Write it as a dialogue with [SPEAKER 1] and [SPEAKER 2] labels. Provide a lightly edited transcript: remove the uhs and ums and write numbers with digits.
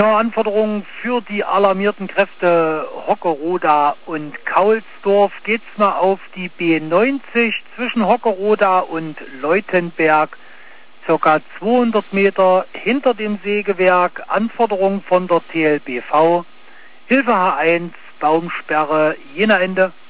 [SPEAKER 1] Ja, Anforderungen für die alarmierten Kräfte Hockeroda und Kaulsdorf. Geht's mal auf die B90 zwischen Hockeroda und Leutenberg, circa 200 Meter hinter dem Sägewerk. Anforderungen von der TLBV. Hilfe H1, Baumsperre, Jena Ende.